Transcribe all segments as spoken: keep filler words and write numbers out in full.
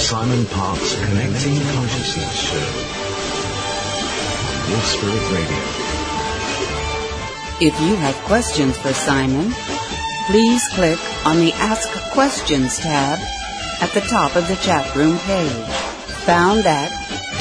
Simon Park's Connecting Consciousness show. Wolf Spirit Radio. If you have questions for Simon, please click on the Ask Questions tab at the top of the chat room page, found at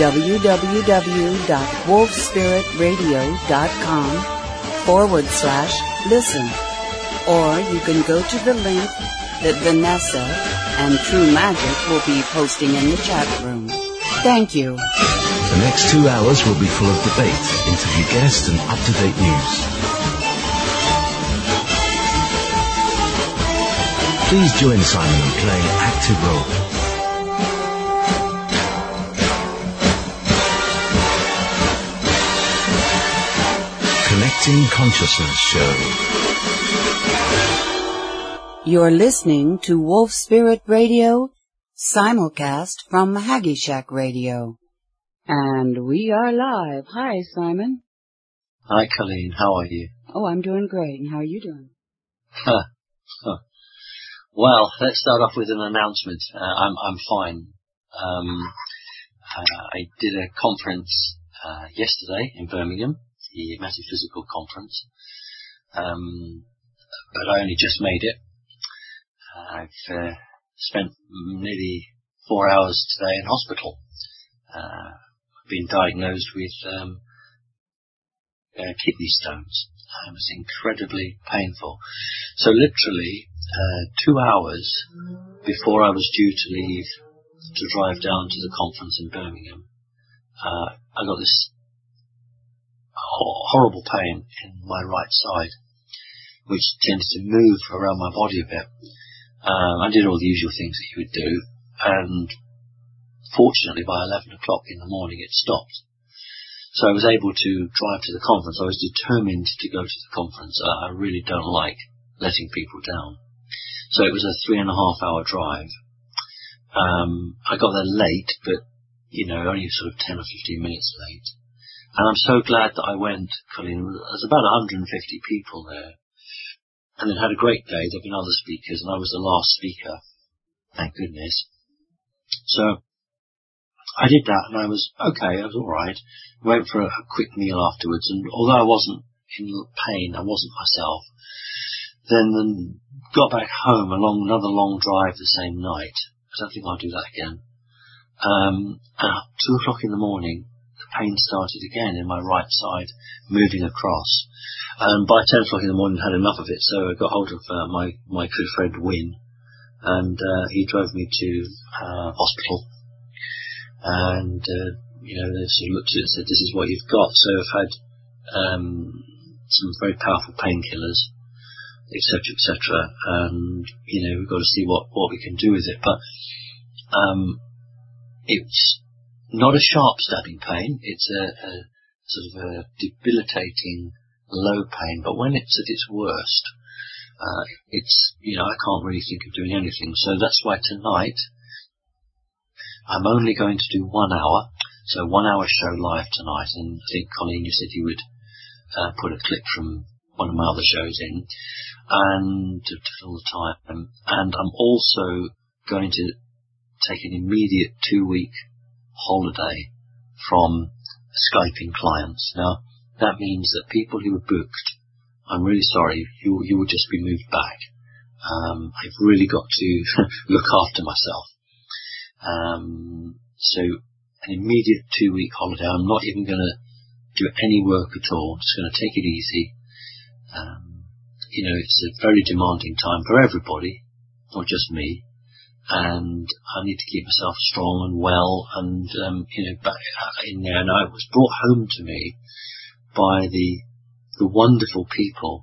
www.wolfspiritradio.com forward slash listen. Or you can go to the link that Vanessa and True Magic will be posting in the chat room. Thank you. The next two hours will be full of debate, interview guests and up-to-date news. Please join Simon in playing an active role. Connecting Consciousness show. You're listening to Wolf Spirit Radio, simulcast from Haggy Shack Radio. And we are live. Hi, Simon. Hi, Colleen. How are you? Oh, I'm doing great. And how are you doing? Huh. Huh. Well, let's start off with an announcement. Uh, I'm I'm fine. Um, uh, I did a conference uh, yesterday in Birmingham, the Metaphysical Conference, um, but I only just made it. I've uh, spent nearly four hours today in hospital. Uh, I've been diagnosed with um, uh, kidney stones. It was incredibly painful. So literally uh, two hours before I was due to leave to drive down to the conference in Birmingham, uh, I got this ho- horrible pain in my right side, which tends to move around my body a bit. Um, I did all the usual things that you would do, and fortunately by eleven o'clock in the morning it stopped. So I was able to drive to the conference. I was determined to go to the conference. Uh, I really don't like letting people down. So it was a three and a half hour drive. Um, I got there late, but, you know, only sort of ten or fifteen minutes late. And I'm so glad that I went, Colleen. There's about one hundred fifty people there. And then had a great day. There have been other speakers, and I was the last speaker. Thank goodness. So I did that, and I was okay. I was all right. Went for a, a quick meal afterwards, and although I wasn't in pain, I wasn't myself. Then, then got back home along another long drive the same night. I don't think I'll do that again. Um, and at two o'clock in the morning, the pain started again in my right side, moving across. And by ten o'clock in the morning, I had enough of it, so I got hold of uh, my, my good friend Win, and uh, he drove me to uh, hospital. And, uh, you know, they sort of looked at it and said, this is what you've got. So I've had um, some very powerful painkillers, et cetera, et cetera. And, you know, we've got to see what, what we can do with it. But um, it's not a sharp stabbing pain. It's a, a sort of a debilitating low pain, but when it's at its worst, uh, it's, you know, I can't really think of doing anything. So that's why tonight I'm only going to do one hour, so one hour show live tonight. And I think, Colleen, you said you would uh, put a clip from one of my other shows in, and to fill the time. And I'm also going to take an immediate two-week holiday from Skyping clients. Now, that means that people who were booked, I'm really sorry, you you will just be moved back. Um, I've really got to look after myself. Um, so an immediate two-week holiday. I'm not even going to do any work at all. I'm just going to take it easy. Um, you know, it's a very demanding time for everybody, not just me. And I need to keep myself strong and well, and um, you know, back in there. And I was brought home to me by the the wonderful people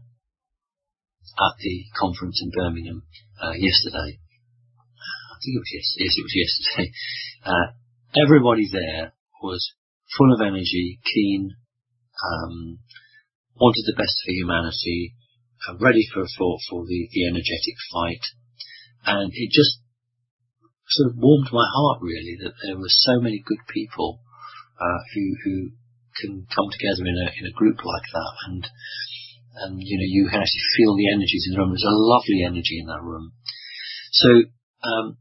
at the conference in Birmingham uh, yesterday. I think it was yesterday. Yes, it was yesterday. Uh, everybody there was full of energy, keen, um, wanted the best for humanity, uh, ready for for for the, the energetic fight, and it just sort of warmed my heart really that there were so many good people uh, who who can come together in a in a group like that, and and you know, you can actually feel the energies in the room. There's a lovely energy in that room. So um,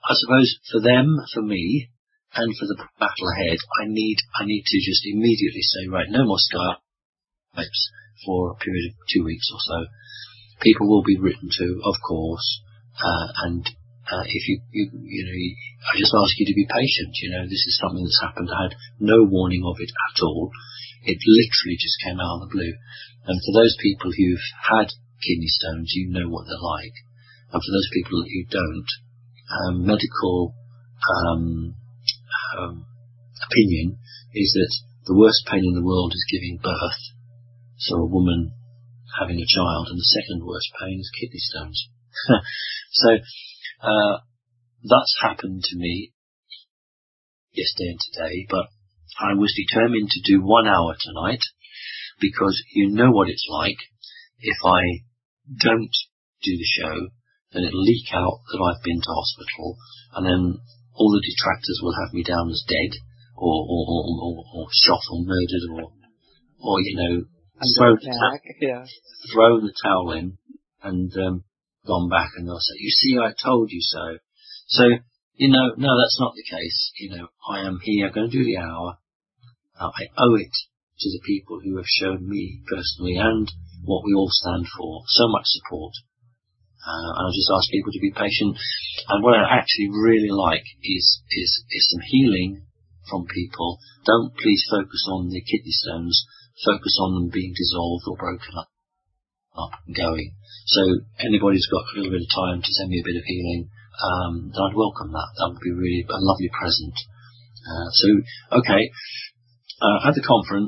I suppose for them, for me, and for the battle ahead, I need I need to just immediately say, right, no more Skypes for a period of two weeks or so. People will be written to, of course, uh, and uh, if you, you you know, I just ask you to be patient. You know, this is something that's happened. I had no warning of it at all. It literally just came out of the blue. And for those people who've had kidney stones, you know what they're like. And for those people who don't, um, medical um, um, opinion is that the worst pain in the world is giving birth. So a woman having a child, and the second worst pain is kidney stones. So uh, that's happened to me yesterday and today, but I was determined to do one hour tonight because you know what it's like. If I don't do the show, then it'll leak out that I've been to hospital, and then all the detractors will have me down as dead, or or, or, or, or shot or murdered, or or you know, throw the, ta- yeah. throw the towel in and um, gone back, and they'll say, "You see, I told you so." So you know, no, that's not the case. You know, I am here, going to do the hour. Uh, I owe it to the people who have shown me personally and what we all stand for so much support. Uh, and I'll just ask people to be patient. And what I actually really like is, is, is some healing from people. Don't please focus on the kidney stones. Focus on them being dissolved or broken up, up and going. So anybody's got a little bit of time to send me a bit of healing, um, then I'd welcome that. That would be really a lovely present. Uh, so, okay. Uh, at the conference,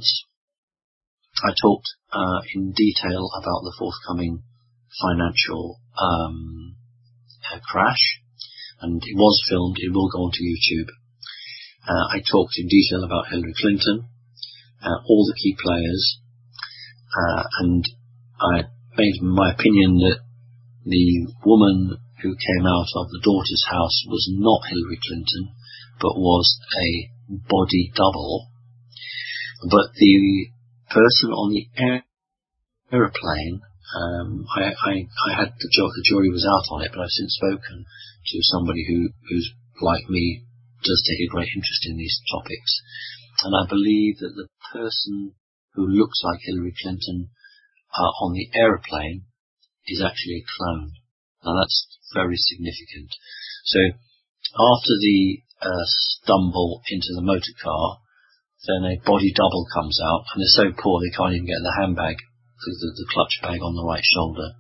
I talked uh, in detail about the forthcoming financial um, uh, crash, and it was filmed. It will go onto YouTube. Uh, I talked in detail about Hillary Clinton, uh, all the key players, uh, and I made my opinion that the woman who came out of the daughter's house was not Hillary Clinton, but was a body double. But the person on the air, aeroplane, um, I, I, I had the, ju- the jury was out on it, but I've since spoken to somebody who, who's like me, does take a great interest in these topics. And I believe that the person who looks like Hillary Clinton uh, on the aeroplane is actually a clone. Now that's very significant. So after the uh, stumble into the motor car, then a body double comes out, and they're so poor they can't even get the handbag, the, the, the clutch bag on the right shoulder.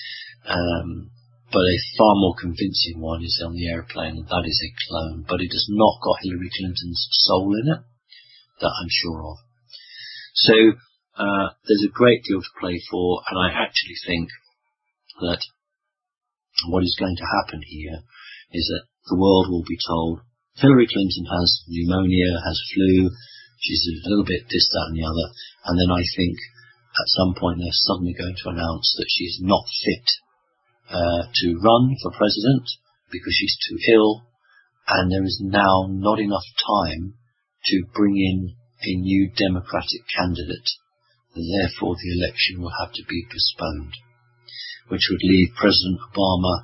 Um, but a far more convincing one is on the aeroplane, and that is a clone. But it has not got Hillary Clinton's soul in it, that I'm sure of. So uh, there's a great deal to play for, and I actually think that what is going to happen here is that the world will be told Hillary Clinton has pneumonia, has flu, she's a little bit this, that and the other, and then I think at some point they're suddenly going to announce that she's not fit uh, to run for president because she's too ill, and there is now not enough time to bring in a new Democratic candidate, and therefore the election will have to be postponed, which would leave President Obama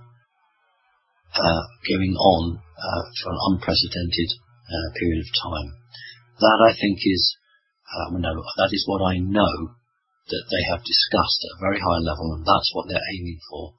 uh, going on uh, for an unprecedented uh, period of time. That, I think, is, uh, no, that is what I know that they have discussed at a very high level, and that's what they're aiming for.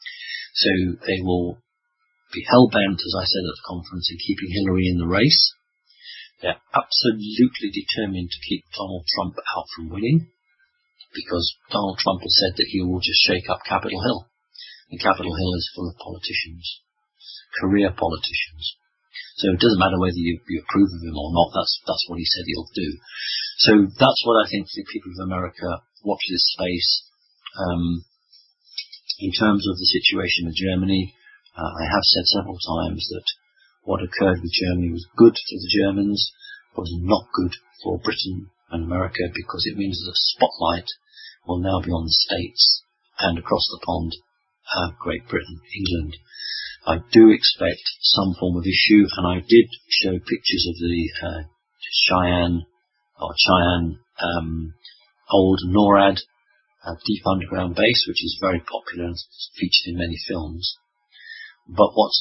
So they will be hell-bent, as I said at the conference, in keeping Hillary in the race. They're absolutely determined to keep Donald Trump out from winning, because Donald Trump has said that he will just shake up Capitol Hill. And Capitol Hill is full of politicians, career politicians. So it doesn't matter whether you, you approve of him or not, that's that's what he said he'll do. So that's what I think the people of America watch this space. Um, in terms of the situation with Germany, uh, I have said several times that what occurred with Germany was good for the Germans, was not good for Britain and America, because it means the spotlight will now be on the States and across the pond, uh, Great Britain, England. I do expect some form of issue, and I did show pictures of the uh, Cheyenne or Cheyenne um, old NORAD uh, deep underground base, which is very popular and featured in many films. But what's not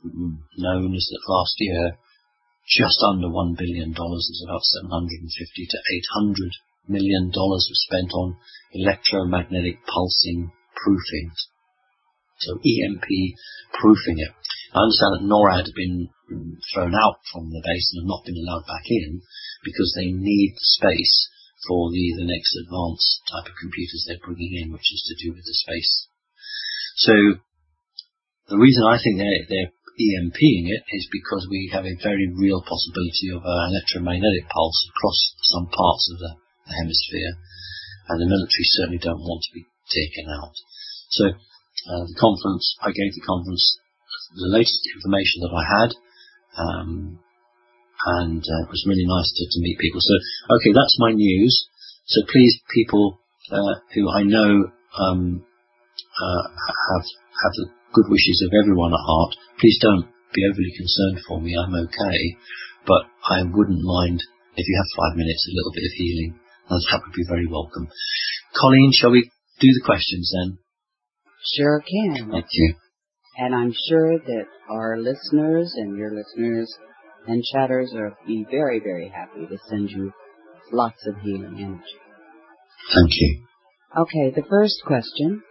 known is that last year, just under one billion dollars, it was about seven hundred fifty to eight hundred million dollars was spent on electromagnetic pulsing proofing. So E M P proofing it. I understand that NORAD had been thrown out from the base and have not been allowed back in because they need the space for the, the next advanced type of computers they're bringing in, which is to do with the space. So the reason I think they're, they're EMPing it is because we have a very real possibility of an electromagnetic pulse across some parts of the, the hemisphere, and the military certainly don't want to be taken out. So uh, the conference, I gave the conference the latest information that I had, um, and uh, it was really nice to, to meet people. So, okay, that's my news. So please, people uh, who I know um, uh, have have the good wishes of everyone at heart, please don't be overly concerned for me. I'm okay, but I wouldn't mind if you have five minutes, a little bit of healing, and that would be very welcome. Colleen, shall we do the questions then? Sure can. Thank you. And I'm sure that our listeners and your listeners and chatters are be very, very happy to send you lots of healing energy. Thank you. Okay, the first question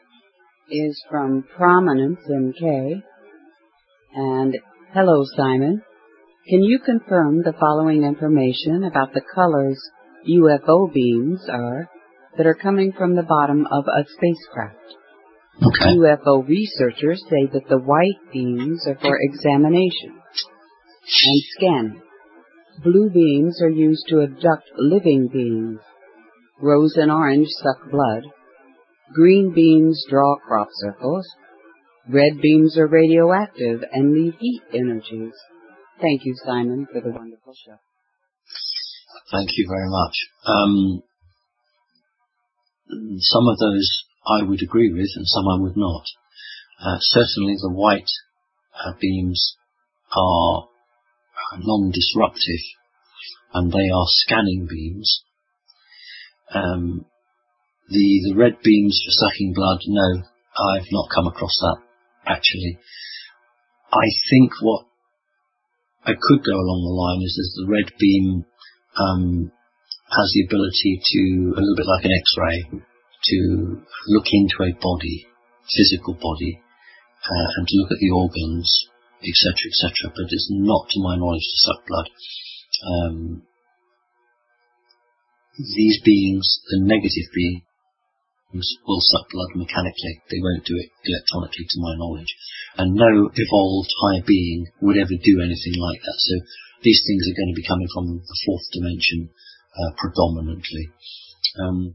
is from Prominence M K. And, hello, Simon. Can you confirm the following information about the colors U F O beams are that are coming from the bottom of a spacecraft? Okay. U F O researchers say that the white beams are for examination and scanning. Blue beams are used to abduct living beings. Rose and orange suck blood. Green beams draw crop circles. Red beams are radioactive and leave heat energies. Thank you, Simon, for the wonderful show. Thank you very much. Um, some of those I would agree with and some I would not. Uh, certainly the white uh, beams are non-disruptive and they are scanning beams. Um, the, the red beams for sucking blood, no, I've not come across that actually. I think what I could go along the line is that the red beam um, has the ability to, a little bit like an X-ray, to look into a body, physical body, uh, and to look at the organs, et cetera, et cetera. But it's not, to my knowledge, to suck blood. Um, these beings, the negative beings, will suck blood mechanically. They won't do it electronically, to my knowledge. And no evolved higher being would ever do anything like that. So these things are going to be coming from the fourth dimension uh, predominantly. Um,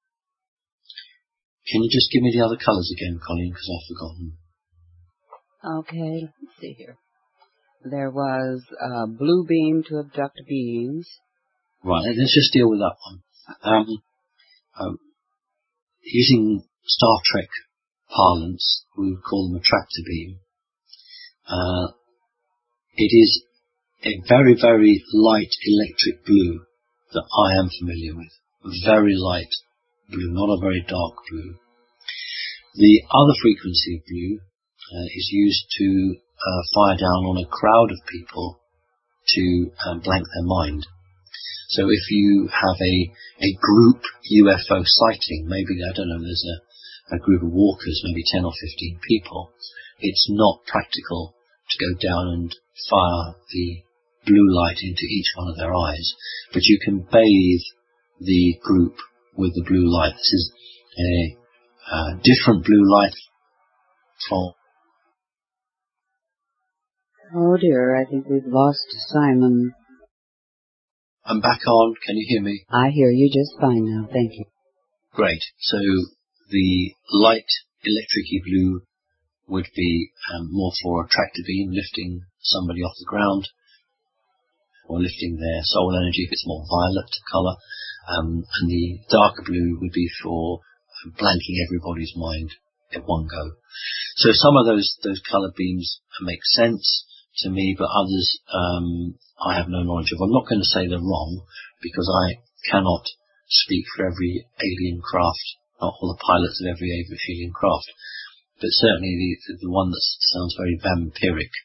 Can you just give me the other colours again, Colleen, because I've forgotten. Okay, let's see here. There was a blue beam to abduct beings. Right, let's just deal with that one. Um, um, using Star Trek parlance, we would call them a tractor beam. Uh, it is a very, very light electric blue that I am familiar with. Very light blue, not a very dark blue. The other frequency of blue uh, is used to uh, fire down on a crowd of people to um, blank their mind. So if you have a, a group U F O sighting, maybe, I don't know, there's a, a group of walkers, maybe ten or fifteen people, it's not practical to go down and fire the blue light into each one of their eyes, but you can bathe the group with the blue light. This is a uh, different blue light from... Oh dear, I think we've lost Simon. I'm back on. Can you hear me? I hear you just fine now. Thank you. Great. So the light electric-y blue would be um, more for a tractor beam, lifting somebody off the ground, or lifting their soul energy if it's more violet colour. Um, and the darker blue would be for blanking everybody's mind at one go. So some of those those colour beams make sense to me, but others um, I have no knowledge of. I'm not going to say they're wrong, because I cannot speak for every alien craft, not all the pilots of every alien craft. But certainly the, the one that sounds very vampiric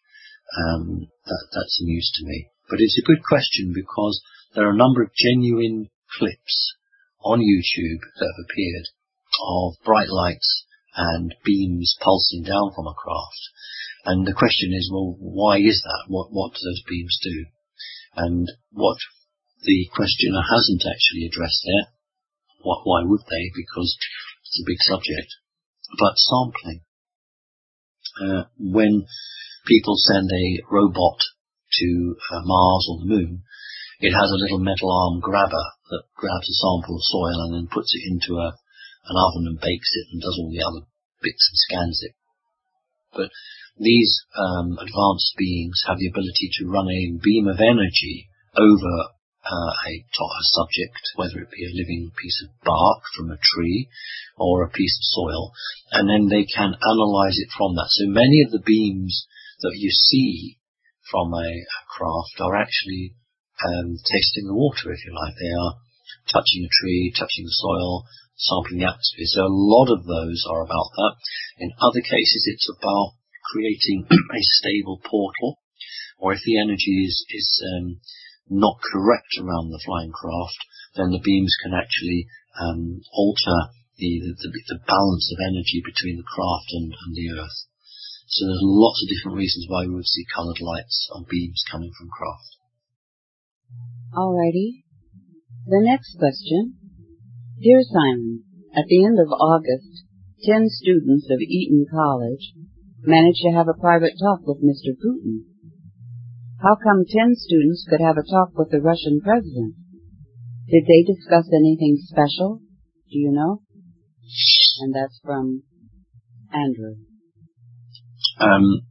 Um, that, that's news to me. But it's a good question because there are a number of genuine clips on YouTube that have appeared of bright lights and beams pulsing down from a craft. And the question is, well, why is that? What, what do those beams do? And what the questioner hasn't actually addressed there, what, why would they? Because it's a big subject. But sampling. Uh, when people send a robot to uh, Mars or the Moon, it has a little metal arm grabber that grabs a sample of soil and then puts it into a, an oven and bakes it and does all the other bits and scans it. But these um, advanced beings have the ability to run a beam of energy over uh, a, a subject, whether it be a living piece of bark from a tree or a piece of soil, and then they can analyze it from that. So many of the beams that you see from a, a craft are actually um, tasting the water, if you like. They are touching a tree, touching the soil, sampling the atmosphere. So a lot of those are about that. In other cases, it's about creating a stable portal, or if the energy is, is um, not correct around the flying craft, then the beams can actually um, alter the, the, the balance of energy between the craft and, and the Earth. So there's lots of different reasons why we would see coloured lights on beams coming from craft. Alrighty. The next question. Dear Simon, at the end of August, ten students of Eton College managed to have a private talk with Mister Putin. How come ten students could have a talk with the Russian president? Did they discuss anything special? Do you know? And that's from Andrew. Um,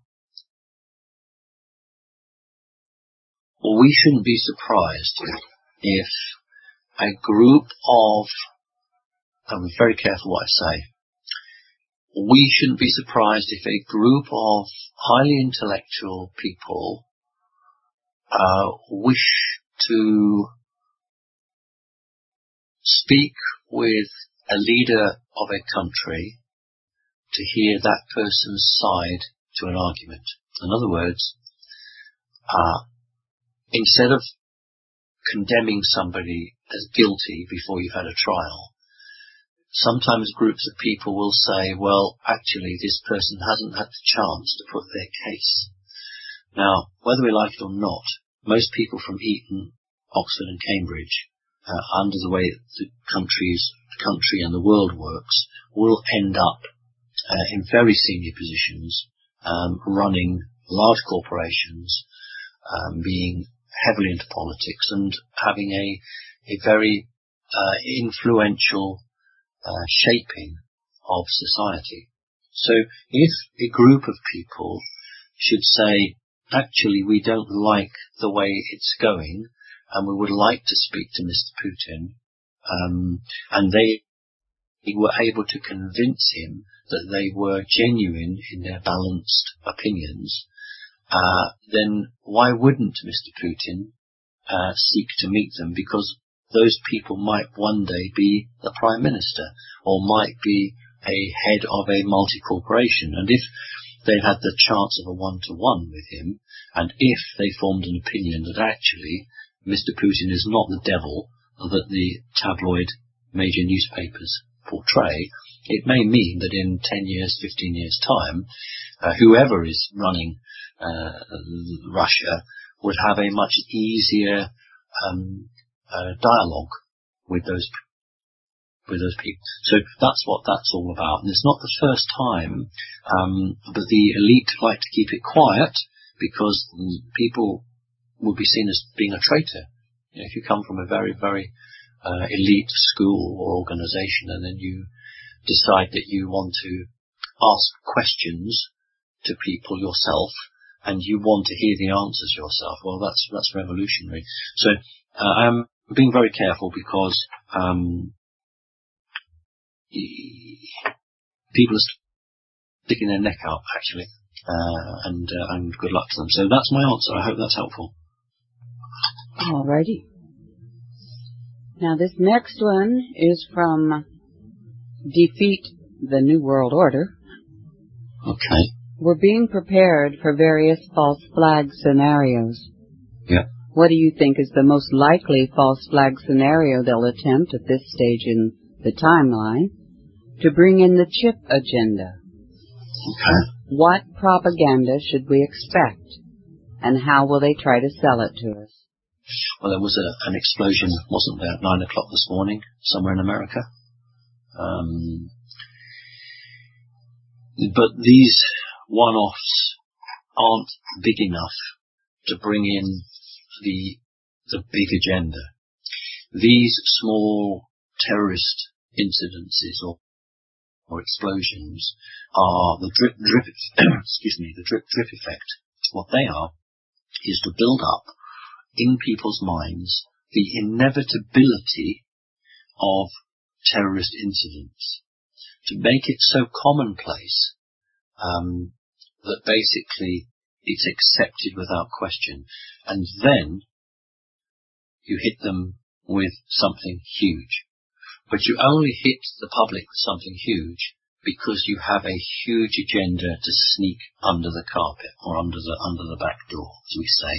we shouldn't be surprised if a group of, I'm very careful what I say, we shouldn't be surprised if a group of highly intellectual people uh, wish to speak with a leader of a country to hear that person's side to an argument. In other words, uh, instead of condemning somebody as guilty before you've had a trial, sometimes groups of people will say, well, actually, this person hasn't had the chance to put their case. Now, whether we like it or not, most people from Eton, Oxford and Cambridge, uh, under the way the countries, the country and the world works, will end up uh, in very senior positions, um, running large corporations, um, being heavily into politics and having a, a very uh, influential uh, shaping of society. So if a group of people should say, actually, we don't like the way it's going and we would like to speak to Mister Putin, um, and they were able to convince him that they were genuine in their balanced opinions, uh, then why wouldn't Mister Putin uh, seek to meet them? Because those people might one day be the Prime Minister or might be a head of a multi-corporation. And if they had the chance of a one-to-one with him, and if they formed an opinion that actually Mister Putin is not the devil that the tabloid major newspapers portray, it may mean that in ten years, fifteen years' time, uh, whoever is running uh, Russia would have a much easier um, uh, dialogue with those with those people. So that's what that's all about. And it's not the first time, um, but the elite like to keep it quiet because people will be seen as being a traitor. You know, if you come from a very, very uh, elite school or organization and then you decide that you want to ask questions to people yourself and you want to hear the answers yourself, well, that's that's revolutionary. So uh, I'm being very careful because um, people are sticking their neck out, actually, uh, and uh, and good luck to them. So that's my answer. I hope that's helpful. Alrighty. Now this next one is from Defeat the New World Order. Okay. We're being prepared for various false flag scenarios. Yeah. What do you think is the most likely false flag scenario they'll attempt at this stage in the timeline to bring in the chip agenda? Okay. What propaganda should we expect, and how will they try to sell it to us? Well, there was a, an explosion, wasn't there, at nine o'clock this morning, somewhere in America. Um, but these one-offs aren't big enough to bring in the the big agenda. These small terrorist incidences or or explosions are the drip drip excuse me the drip drip effect. What they are is to build up in people's minds the inevitability of terrorist incidents, to make it so commonplace um, that basically it's accepted without question, and then you hit them with something huge. But you only hit the public with something huge because you have a huge agenda to sneak under the carpet or under the under the back door, as we say.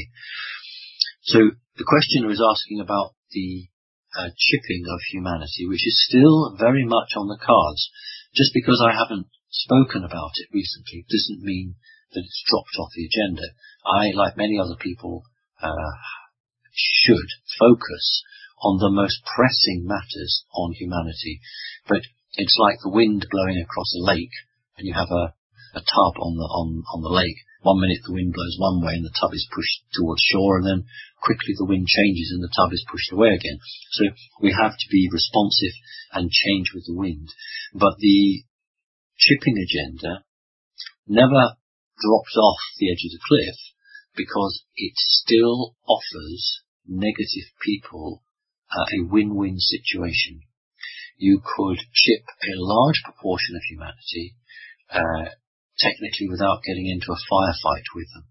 So the questioner is asking about the uh, chipping of humanity, which is still very much on the cards. Just because I haven't spoken about it recently doesn't mean that it's dropped off the agenda. I, like many other people, uh, should focus on the most pressing matters on humanity. But it's like the wind blowing across a lake, and you have a, a tub on the on, on the lake. One minute the wind blows one way and the tub is pushed towards shore, and then quickly the wind changes and the tub is pushed away again. So we have to be responsive and change with the wind. But the chipping agenda never drops off the edge of the cliff, because it still offers negative people uh, a win-win situation. You could chip a large proportion of humanity, uh, technically without getting into a firefight with them.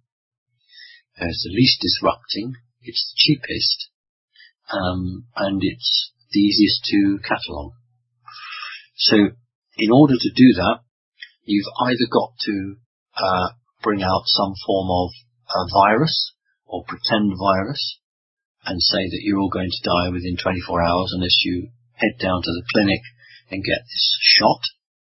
Uh, it's the least disrupting, it's the cheapest, um, and it's the easiest to catalogue. So in order to do that, you've either got to uh, bring out some form of a virus or pretend virus and say that you're all going to die within twenty-four hours unless you head down to the clinic and get this shot.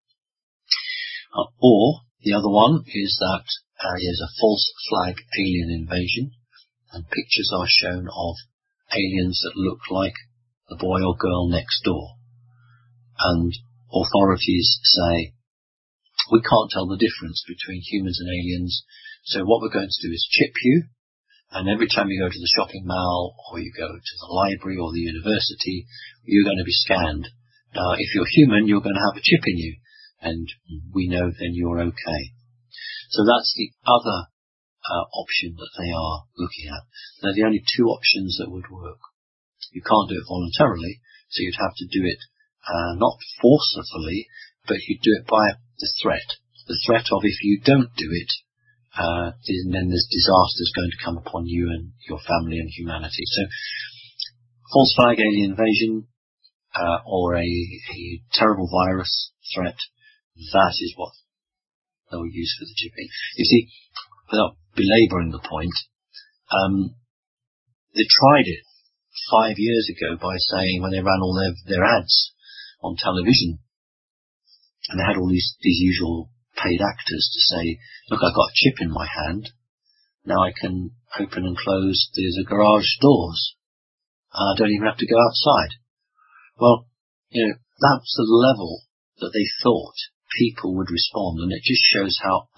Uh, or the other one is that uh, there's a false flag alien invasion, and pictures are shown of aliens that look like the boy or girl next door. And authorities say, we can't tell the difference between humans and aliens, so what we're going to do is chip you, and every time you go to the shopping mall or you go to the library or the university, you're going to be scanned. Now, if you're human, you're going to have a chip in you, and we know then you're okay. So that's the other uh, option that they are looking at. They're the only two options that would work. You can't do it voluntarily, so you'd have to do it uh, not forcefully, but you'd do it by the threat. The threat of, if you don't do it, uh, then there's disasters going to come upon you and your family and humanity. So, false flag alien invasion, uh, or a, a terrible virus threat, that is what they'll use for the chipping. You see, without belabouring the point, um, they tried it five years ago by saying, when they ran all their, their ads on television, and they had all these, these usual paid actors to say, look, I've got a chip in my hand. Now I can open and close the garage doors. I don't even have to go outside. Well, you know, that's the level that they thought people would respond, and it just shows how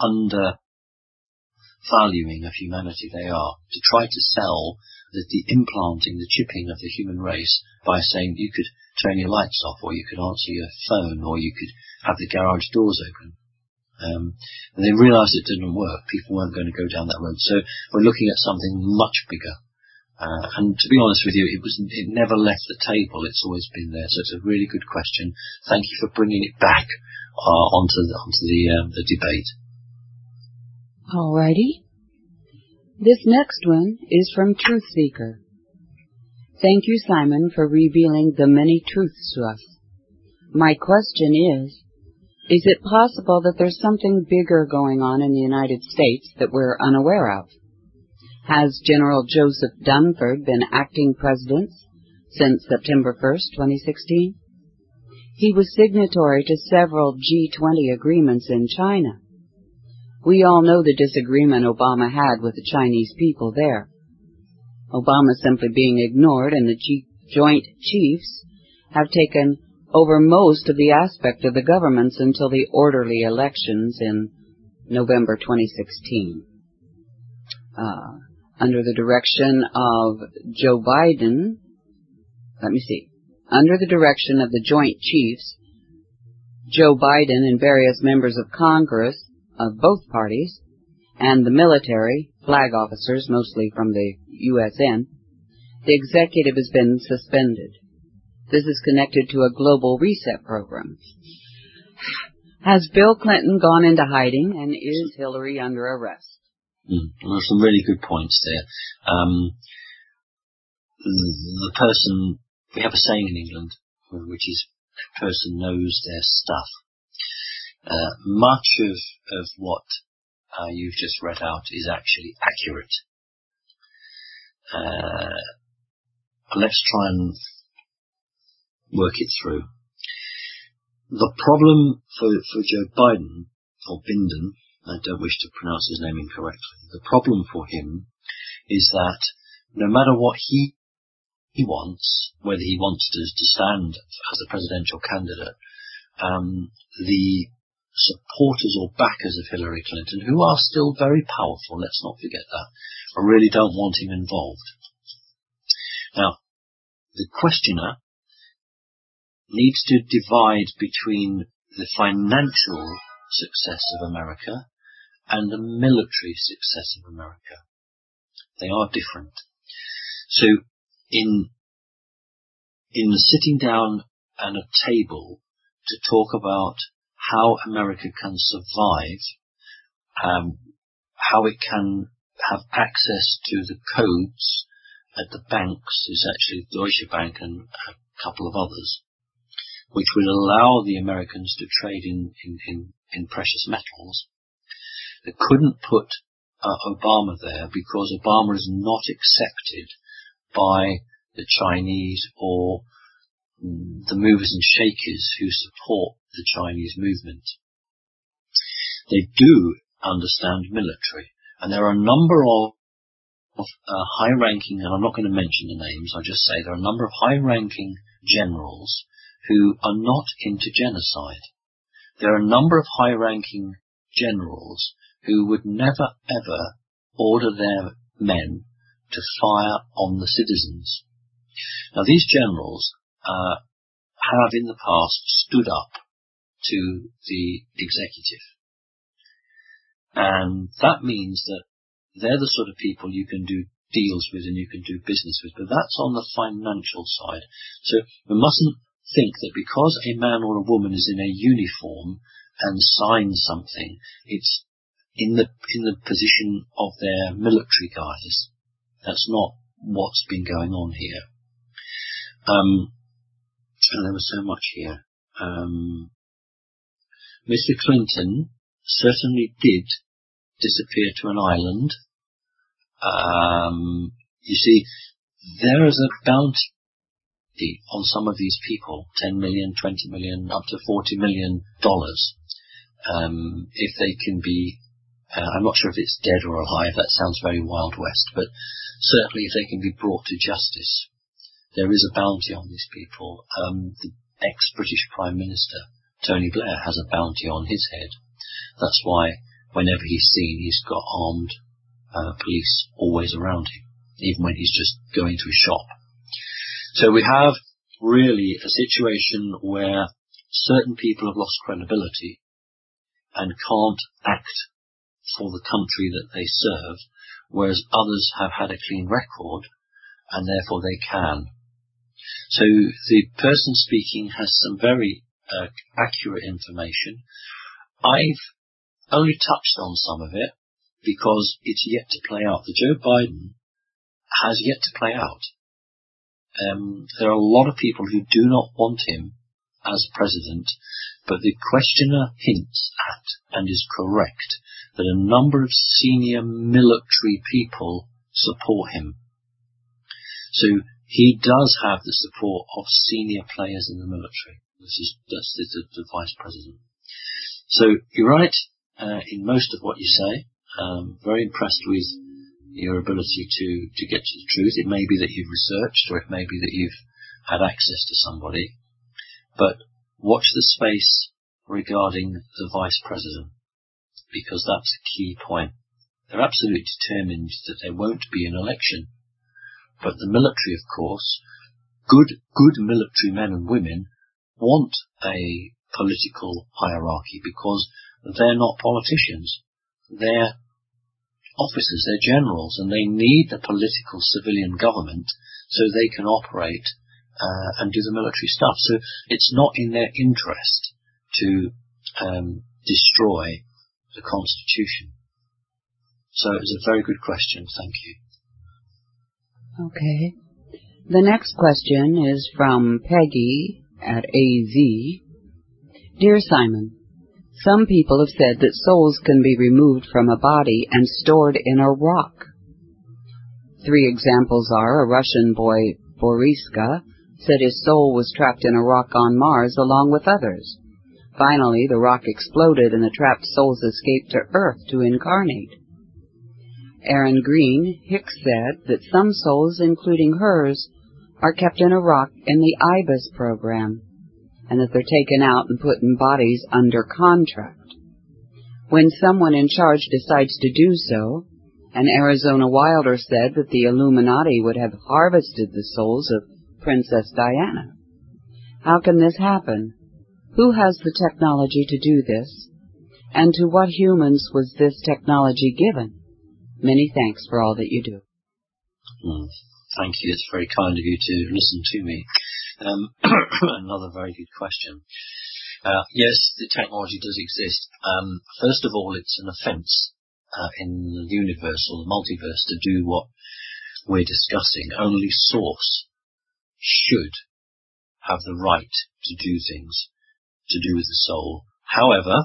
undervaluing of humanity they are, to try to sell the, the implanting, the chipping of the human race by saying you could turn your lights off, or you could answer your phone, or you could have the garage doors open. Um, and they realised it didn't work. People weren't going to go down that road. So we're looking at something much bigger. Uh, and to be honest with you, it was it never left the table. It's always been there. So it's a really good question. Thank you for bringing it back uh, onto the, onto the, um, the debate. Alrighty. This next one is from Truth Seeker. Thank you, Simon, for revealing the many truths to us. My question is, Is it possible that there's something bigger going on in the United States that we're unaware of? Has General Joseph Dunford been acting president since September first, twenty sixteen? He was signatory to several G twenty agreements in China. We all know the disagreement Obama had with the Chinese people there. Obama simply being ignored, and the G- Joint Chiefs have taken over most of the aspect of the governments until the orderly elections in November twenty sixteen. Uh, under the direction of Joe Biden, let me see, under the direction of the Joint Chiefs, Joe Biden and various members of Congress of both parties, and the military, flag officers, mostly from the U S N, the executive has been suspended. This is connected to a global reset program. Has Bill Clinton gone into hiding, and is Hillary under arrest? Mm, well, there's some really good points there. Um, the person, we have a saying in England, which is, the person knows their stuff. Uh, much of, of what uh, you've just read out is actually accurate. Uh, let's try and work it through. The problem for, for Joe Biden, or Biden, I don't wish to pronounce his name incorrectly, the problem for him is that no matter what he, he wants, whether he wants to, to stand as a presidential candidate, um, the supporters or backers of Hillary Clinton, who are still very powerful, let's not forget that, really don't want him involved. Now, the questioner needs to divide between the financial success of America and the military success of America. They are different. So, in in sitting down at a table to talk about how America can survive, um, how it can have access to the codes at the banks, is actually Deutsche Bank and a couple of others, which will allow the Americans to trade in, in, in, in precious metals. They couldn't put uh, Obama there because Obama is not accepted by the Chinese or mm, the movers and shakers who support the Chinese movement. They do understand military, and there are a number of, of uh, high-ranking, and I'm not going to mention the names, I'll just say there are a number of high-ranking generals who are not into genocide. There are a number of high-ranking generals who would never ever order their men to fire on the citizens. Now, these generals uh, have in the past stood up to the executive. And that means that they're the sort of people you can do deals with and you can do business with, but that's on the financial side. So we mustn't think that because a man or a woman is in a uniform and signs something, it's in the in the position of their military guys. That's not what's been going on here. Um, and there was so much here. Um, Mister Clinton certainly did disappear to an island. Um, you see, there is a bounty on some of these people, ten million, twenty million, up to forty million dollars, um, if they can be, uh, I'm not sure if it's dead or alive, that sounds very Wild West, but certainly if they can be brought to justice. There is a bounty on these people. Um, the ex-British Prime Minister, Tony Blair, has a bounty on his head. That's why whenever he's seen, he's got armed uh, police always around him, even when he's just going to a shop. So we have really a situation where certain people have lost credibility and can't act for the country that they serve, whereas others have had a clean record and therefore they can. So the person speaking has some very uh, accurate information. I've only touched on some of it because it's yet to play out. The Joe Biden has yet to play out. Um, there are a lot of people who do not want him as president, but the questioner hints at, and is correct, that a number of senior military people support him. So he does have the support of senior players in the military. This is that's the, the, the vice president. So you're right uh, in most of what you say. Um, very impressed with your ability to, to get to the truth. It may be that you've researched, or it may be that you've had access to somebody. But watch the space regarding the vice president, because that's a key point. They're absolutely determined that there won't be an election. But the military, of course, good, good military men and women want a political hierarchy because they're not politicians. They're officers, they're generals, and they need the political civilian government so they can operate uh, and do the military stuff. So it's not in their interest to um, destroy the Constitution. So it was a very good question. Thank you. Okay. The next question is from Peggy at A Z. Dear Simon, some people have said that souls can be removed from a body and stored in a rock. Three examples are: a Russian boy, Boriska, said his soul was trapped in a rock on Mars along with others. Finally, the rock exploded and the trapped souls escaped to Earth to incarnate. Aaron Green, Hicks said that some souls, including hers, are kept in a rock in the IBIS program, and that they're taken out and put in bodies under contract. When someone in charge decides to do so, an Arizona Wilder said that the Illuminati would have harvested the souls of Princess Diana. How can this happen? Who has the technology to do this? And to what humans was this technology given? Many thanks for all that you do. Mm, thank you. It's very kind of you to listen to me. Um, another very good question. Uh, yes, the technology does exist. Um, first of all, it's an offence uh, in the universe or the multiverse to do what we're discussing. Only Source should have the right to do things to do with the soul. However,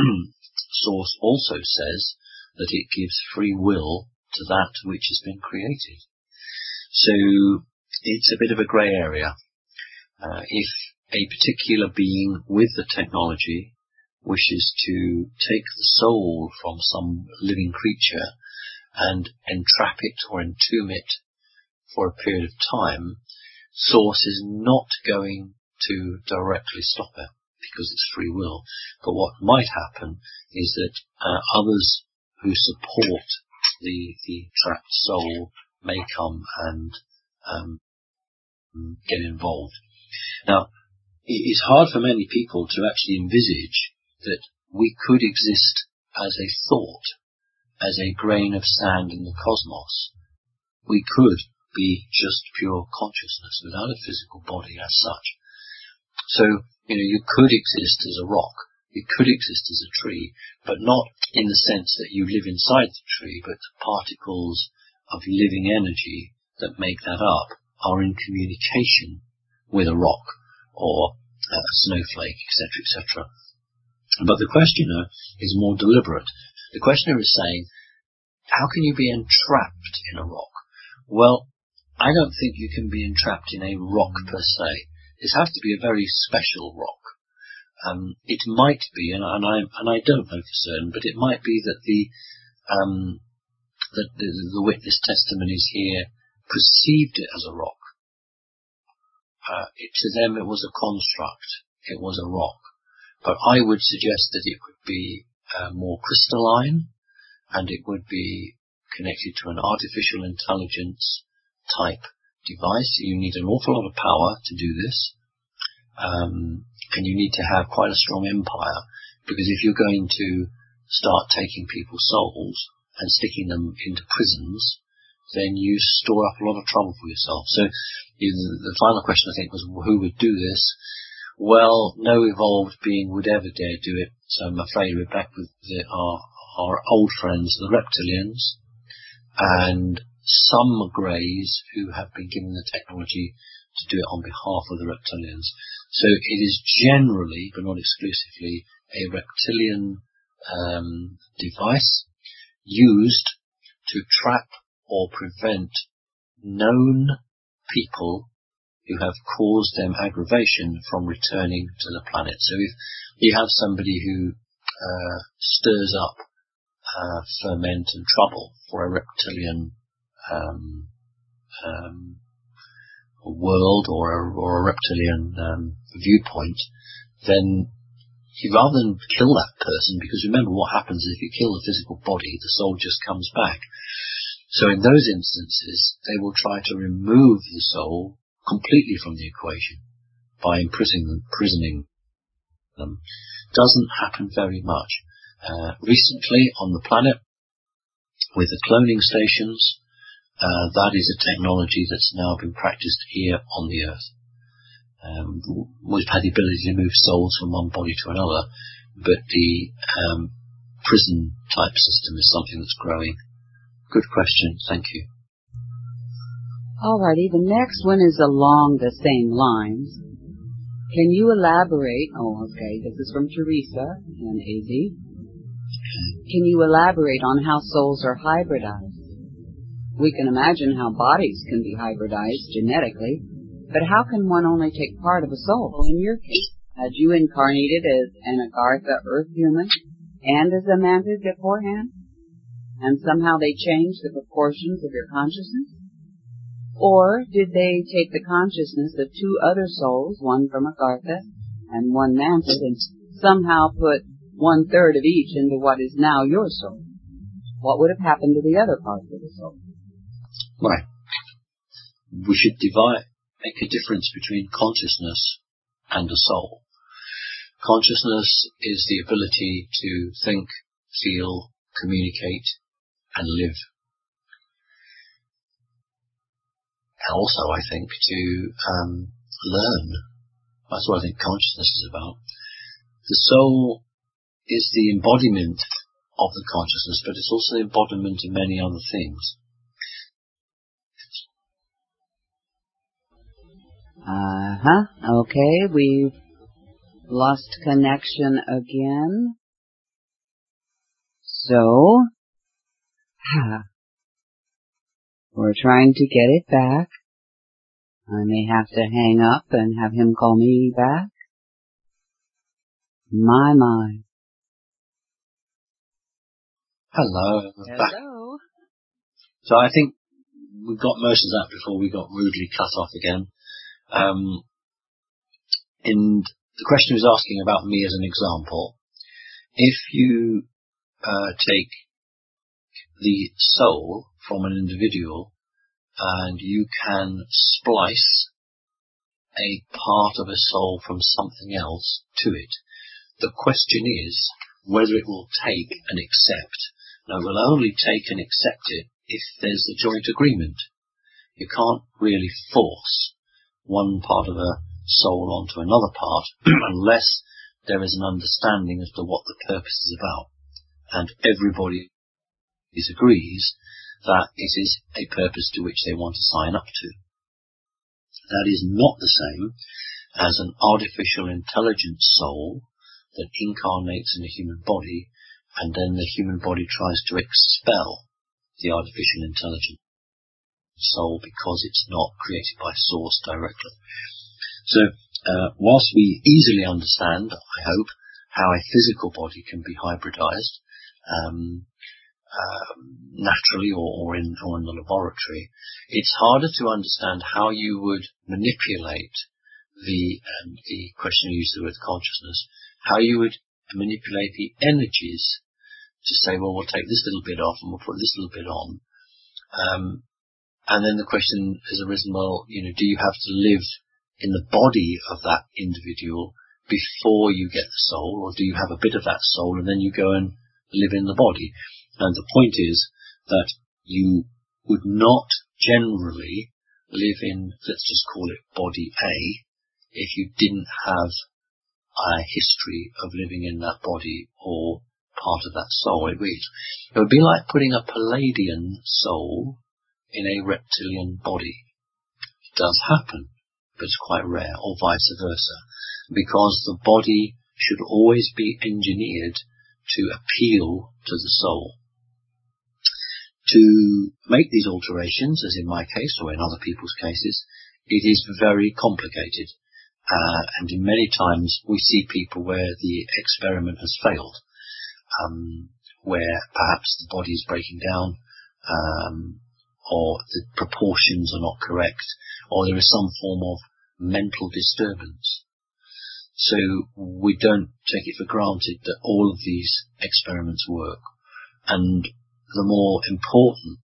Source also says that it gives free will to that which has been created. So it's a bit of a grey area. Uh, if a particular being with the technology wishes to take the soul from some living creature and entrap it or entomb it for a period of time, Source is not going to directly stop it because it's free will. But what might happen is that uh, others who support the the trapped soul may come and um, get involved. Now, it is hard for many people to actually envisage that we could exist as a thought, as a grain of sand in the cosmos. We could be just pure consciousness without a physical body as such. So, you know, you could exist as a rock. You could exist as a tree, but not in the sense that you live inside the tree, but the particles of living energy that make that up are in communication with a rock or a snowflake, et cetera, et cetera. But the questioner is more deliberate. The questioner is saying, how can you be entrapped in a rock? Well, I don't think you can be entrapped in a rock per se. This has to be a very special rock. Um, it might be, and, and I and I don't know for certain, but it might be that the um, that the, the witness testimonies here perceived it as a rock. Uh, it, to them, it was a construct. It was a rock. But I would suggest that it would be uh, more crystalline, and it would be connected to an artificial intelligence type device. You need an awful lot of power to do this. Um, and you need to have quite a strong empire, because if you're going to start taking people's souls and sticking them into prisons, then you store up a lot of trouble for yourself. So you, the final question, I think, was who would do this? Well, no evolved being would ever dare do it, so I'm afraid we're back with the, our, our old friends, the reptilians, and some greys who have been given the technology to do it on behalf of the reptilians. So it is generally, but not exclusively, a reptilian um, device used to trap or prevent known people who have caused them aggravation from returning to the planet. So if you have somebody who uh, stirs up uh, ferment and trouble for a reptilian um, um, world or a, or a reptilian um, viewpoint, then you rather than kill that person, because remember what happens is if you kill the physical body, the soul just comes back. So in those instances, they will try to remove the soul completely from the equation by imprisoning, imprisoning them. Doesn't happen very much. Uh, recently on the planet, with the cloning stations, uh, that is a technology that's now been practiced here on the Earth. Um, we've had the ability to move souls from one body to another, but the um, prison type system is something that's growing. Good question, thank you. Alrighty, the next one is along the same lines. Can you elaborate? Oh, okay, this is from Teresa and A Z. Can you elaborate on how souls are hybridized? We can imagine how bodies can be hybridized genetically, but how can one only take part of a soul? In your case, had you incarnated as an Agartha Earth human and as a mantis beforehand, and somehow they changed the proportions of your consciousness? Or did they take the consciousness of two other souls, one from Agartha and one mantis, and somehow put one-third of each into what is now your soul? What would have happened to the other parts of the soul? Right. We should divide, make a difference between consciousness and a soul. Consciousness is the ability to think, feel, communicate, and live. And also, I think, to um, learn. That's what I think consciousness is about. The soul is the embodiment of the consciousness, but it's also the embodiment of many other things. Uh-huh. Okay, we've lost connection again. So, we're trying to get it back. I may have to hang up and have him call me back. My, my. Hello. Hello. Back. So I think we got most of that before we got rudely cut off again. Um, and the question was asking about me as an example. If you uh, take the soul from an individual and you can splice a part of a soul from something else to it, the question is whether it will take and accept. Now, it will only take and accept it if there's a joint agreement. You can't really force one part of a soul onto another part unless there is an understanding as to what the purpose is about. And everybody agrees that it is a purpose to which they want to sign up to. That is not the same as an artificial intelligent soul that incarnates in a human body, and then the human body tries to expel the artificial intelligent soul because it's not created by source directly. So, uh, whilst we easily understand, I hope, how a physical body can be hybridized, um, uh, naturally or, or, in, or in the laboratory, it's harder to understand how you would manipulate the, um, the question you used the word consciousness, how you would manipulate the energies to say, well, we'll take this little bit off and we'll put this little bit on. Um, and then the question has arisen, well, you know, do you have to live in the body of that individual before you get the soul, or do you have a bit of that soul and then you go and live in the body? And the point is that you would not generally live in, let's just call it body A, if you didn't have a history of living in that body or part of that soul. It would, it would be like putting a Palladian soul in a reptilian body. It does happen, but it's quite rare, or vice versa, because the body should always be engineered to appeal to the soul. To make these alterations, as in my case or in other people's cases, it is very complicated. Uh, and in many times we see people where the experiment has failed, um, where perhaps the body is breaking down, um, or the proportions are not correct, or there is some form of mental disturbance. So we don't take it for granted that all of these experiments work. And the more important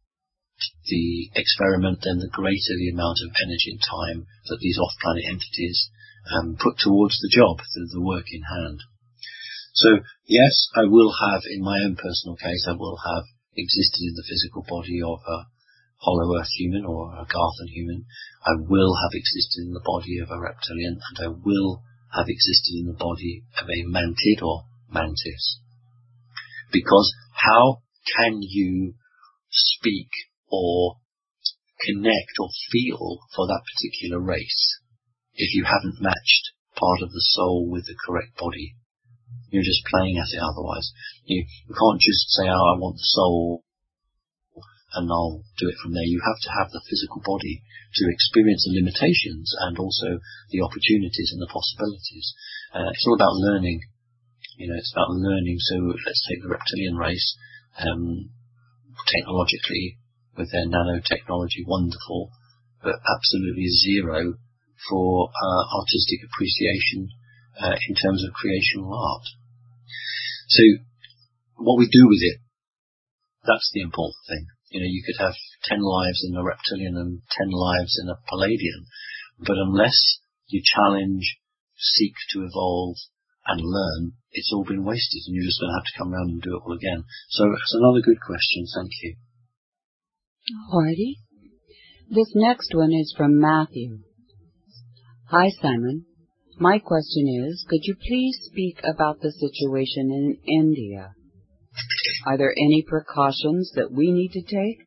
the experiment, then the greater the amount of energy and time that these off-planet entities um, put towards the job, the, the work in hand. So yes, I will have, in my own personal case, I will have existed in the physical body of a hollow earth human or a Garthan human. I will have existed in the body of a reptilian, and I will have existed in the body of a mantid or mantis. Because how can you speak or connect or feel for that particular race if you haven't matched part of the soul with the correct body? You're just playing at it otherwise. You, you can't just say, oh, I want the soul and I'll do it from there. You have to have the physical body to experience the limitations and also the opportunities and the possibilities. Uh, it's all about learning. You know, it's about learning. So let's take the reptilian race. Um, technologically, with their nanotechnology, wonderful, but absolutely zero for uh, artistic appreciation uh, in terms of creational art. So what we do with it, that's the important thing. You know, you could have ten lives in a reptilian and ten lives in a Palladian, but unless you challenge, seek to evolve and learn, it's all been wasted, and you're just going to have to come around and do it all again. So it's another good question. Thank you. Alrighty. This next one is from Matthew. Hi, Simon. My question is, could you please speak about the situation in India? Are there any precautions that we need to take?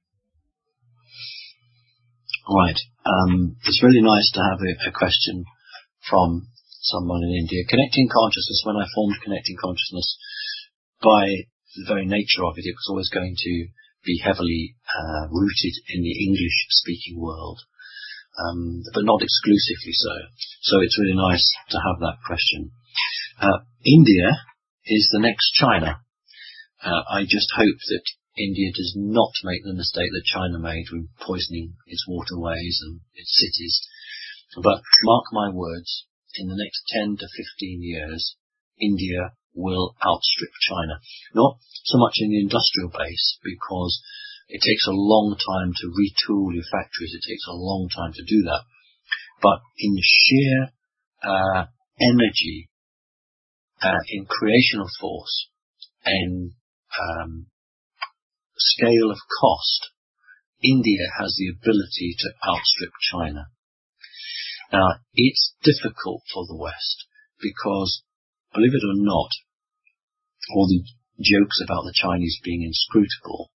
Right. Um, it's really nice to have a, a question from someone in India. Connecting consciousness, when I formed Connecting Consciousness, by the very nature of it, it was always going to be heavily uh, rooted in the English-speaking world, um, but not exclusively so. So it's really nice to have that question. Uh, India is the next China. Uh, I just hope that India does not make the mistake that China made with poisoning its waterways and its cities. But mark my words, in the next ten to fifteen years, India will outstrip China. Not so much in the industrial base, because it takes a long time to retool your factories. It takes a long time to do that. But in the sheer uh, energy, uh, in creational force, and um, scale of cost, India has the ability to outstrip China. Now, it's difficult for the West because, believe it or not, all the jokes about the Chinese being inscrutable,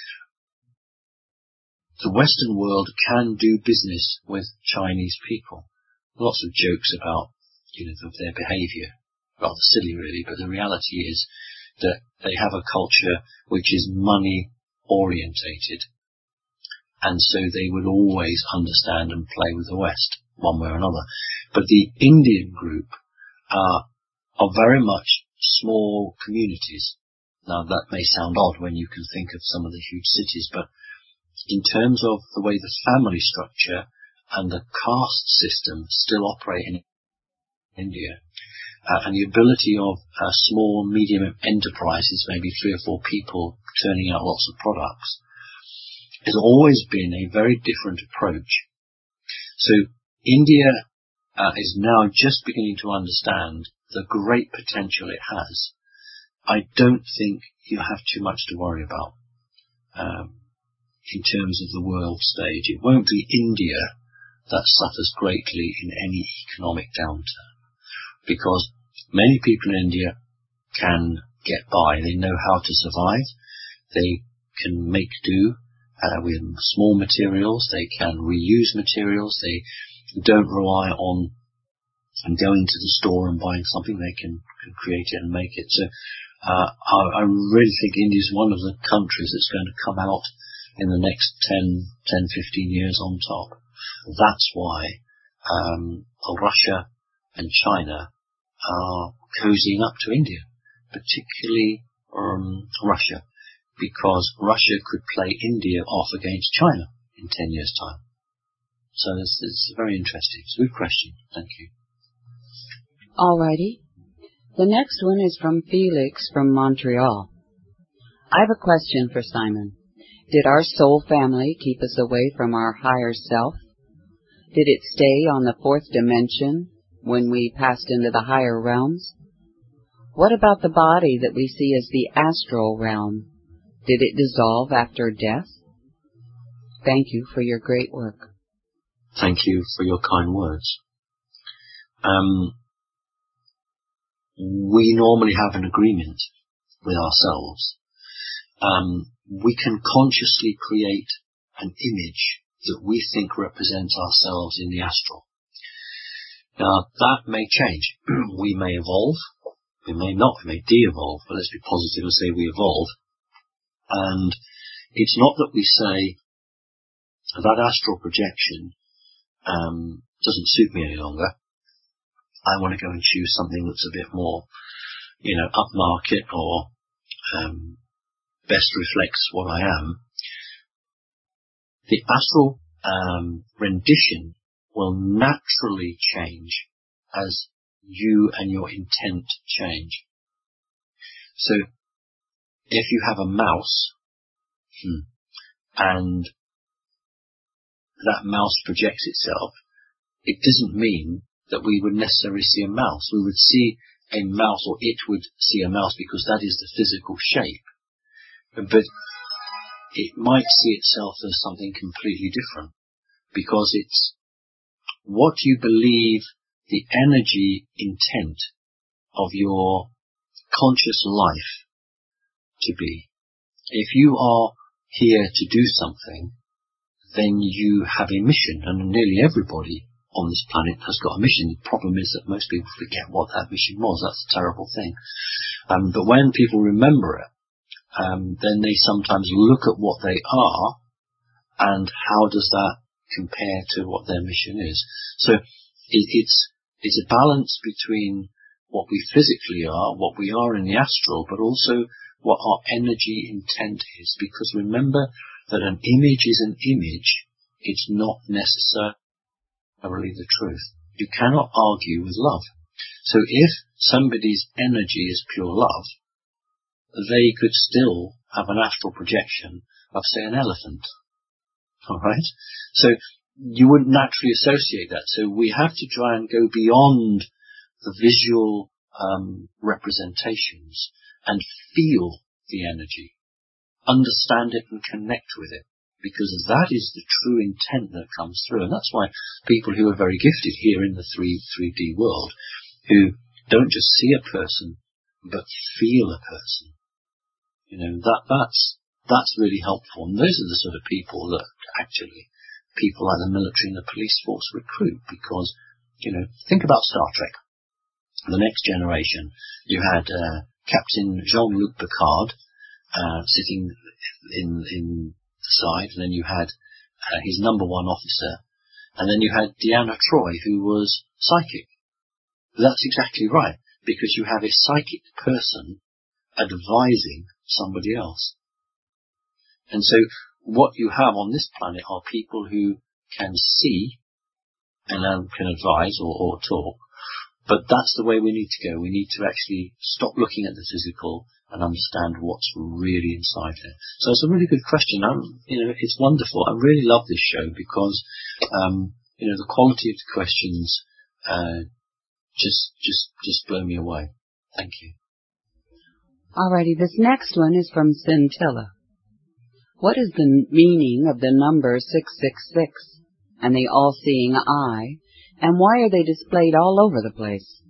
the Western world can do business with Chinese people. Lots of jokes about, you know, their behaviour, rather silly really, but the reality is that they have a culture which is money orientated, and so they would always understand and play with the West, one way or another. But the Indian group are, are very much small communities. Now that may sound odd when you can think of some of the huge cities, but in terms of the way the family structure and the caste system still operate in India, uh, and the ability of uh, small, medium enterprises, maybe three or four people turning out lots of products, has always been a very different approach. So India uh, is now just beginning to understand the great potential it has. I don't think you have too much to worry about um, in terms of the world stage. It won't be India that suffers greatly in any economic downturn, because many people in India can get by. They know how to survive. They can make do. uh, with small materials. They can reuse materials. They don't rely on and going to the store and buying something. They can, can create it and make it. So uh, I, I really think India is one of the countries that's going to come out in the next ten, ten, fifteen years on top. That's why um, Russia and China are cozying up to India, particularly um, Russia, because Russia could play India off against China in ten years' time. So it's, it's very interesting. It's a good question. Thank you. Alrighty. The next one is from Felix from Montreal. I have a question for Simon. Did our soul family keep us away from our higher self? Did it stay on the fourth dimension when we passed into the higher realms? What about the body that we see as the astral realm? Did it dissolve after death? Thank you for your great work. Thank you for your kind words. Um, we normally have an agreement with ourselves. Um, we can consciously create an image that we think represents ourselves in the astral. Now, that may change. We may evolve. We may not. We may de-evolve. But let's be positive and say we evolve. And it's not that we say that astral projection um, doesn't suit me any longer. I want to go and choose something that's a bit more, you know, upmarket or um, best reflects what I am. The astral um, rendition will naturally change as you and your intent change. So if you have a mouse hmm, and that mouse projects itself, it doesn't mean that we would necessarily see a mouse. We would see a mouse, or it would see a mouse, because that is the physical shape. But it might see itself as something completely different, because it's what you believe the energy intent of your conscious life to be. If you are here to do something, then you have a mission, and nearly everybody on this planet has got a mission. The problem is that most people forget what that mission was. That's a terrible thing. Um, but when people remember it, um, then they sometimes look at what they are and how does that compare to what their mission is. So it, it's it's a balance between what we physically are, what we are in the astral, but also what our energy intent is. Because remember that an image is an image. It's not necessarily the truth. You cannot argue with love. So if somebody's energy is pure love, they could still have an astral projection of, say, an elephant. Alright? So you wouldn't naturally associate that. So we have to try and go beyond the visual um, representations and feel the energy, understand it and connect with it, because that is the true intent that comes through. And that's why people who are very gifted here in the three, 3D world, who don't just see a person, but feel a person, you know, that, that's, that's really helpful. And those are the sort of people that actually people like the military and the police force recruit, because, you know, think about Star Trek. The Next Generation, you had uh, Captain Jean-Luc Picard uh, sitting in, in the side, and then you had uh, his number one officer, and then you had Deanna Troi, who was psychic. That's exactly right, because you have a psychic person advising somebody else. And so what you have on this planet are people who can see and um, can advise or, or talk, but that's the way we need to go. We need to actually stop looking at the physical and understand what's really inside there. So it's a really good question. I'm, you know, it's wonderful. I really love this show because, um, you know, the quality of the questions uh, just, just, just blow me away. Thank you. Alrighty, this next one is from Scintilla. What is the meaning of the number six six six and the all-seeing eye, and why are they displayed all over the place?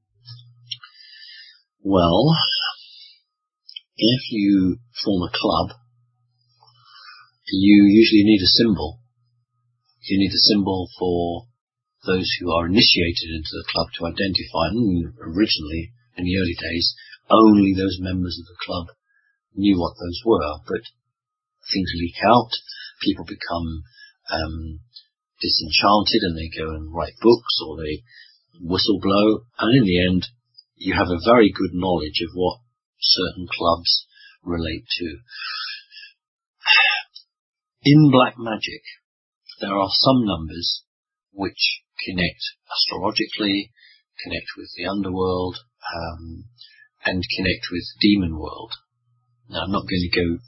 Well, if you form a club you usually need a symbol. You need a symbol for those who are initiated into the club to identify. And originally, in the early days, only those members of the club knew what those were. But things leak out, people become um, disenchanted, and they go and write books, or they whistle blow, and in the end, you have a very good knowledge of what certain clubs relate to. In black magic, there are some numbers which connect astrologically, connect with the underworld, um, and connect with demon world. Now, I'm not going to go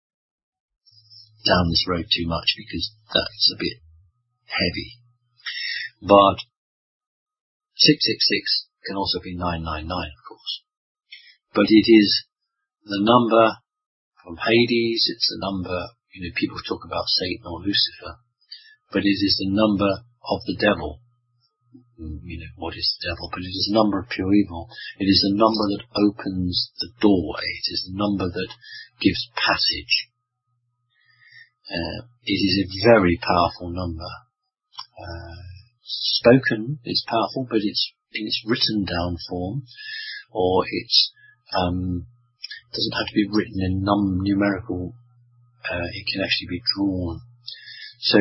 down this road too much because that's a bit heavy. But six six six can also be nine nine nine, of course. But it is the number from Hades, it's the number, you know, people talk about Satan or Lucifer, but it is the number of the devil. You know, what is the devil? But it is the number of pure evil. It is the number that opens the doorway. It is the number that gives passage. Uh, it is a very powerful number. Uh, spoken is powerful, but it's in its written down form, or it's um, doesn't have to be written in num numerical. Uh, it can actually be drawn. So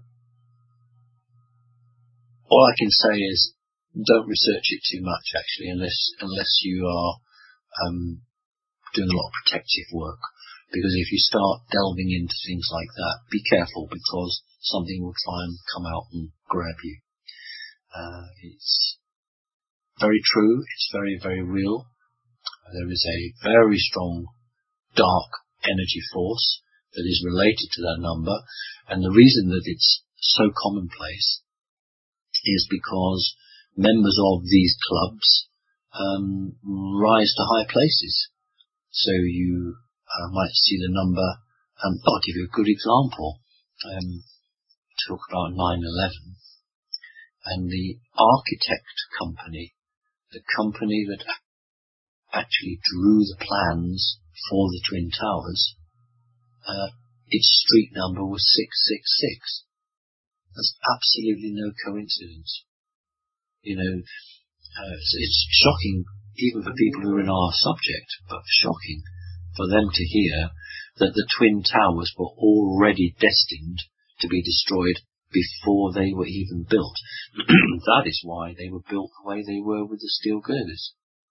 all I can say is don't research it too much, actually, unless unless you are um, doing a lot of protective work. Because if you start delving into things like that, be careful, because something will try and come out and grab you. Uh, it's very true. It's very, very real. There is a very strong dark energy force that is related to that number. And the reason that it's so commonplace is because members of these clubs um, rise to high places. So you uh, might see the number. Um, I'll give you a good example. Um, talk about nine eleven. And the architect company, the company that actually drew the plans for the Twin Towers, uh, its street number was six six six. That's absolutely no coincidence. You know, uh, it's, it's shocking, even for people who are in our subject, but shocking for them to hear that the Twin Towers were already destined to be destroyed before they were even built. That is why they were built the way they were, with the steel girders.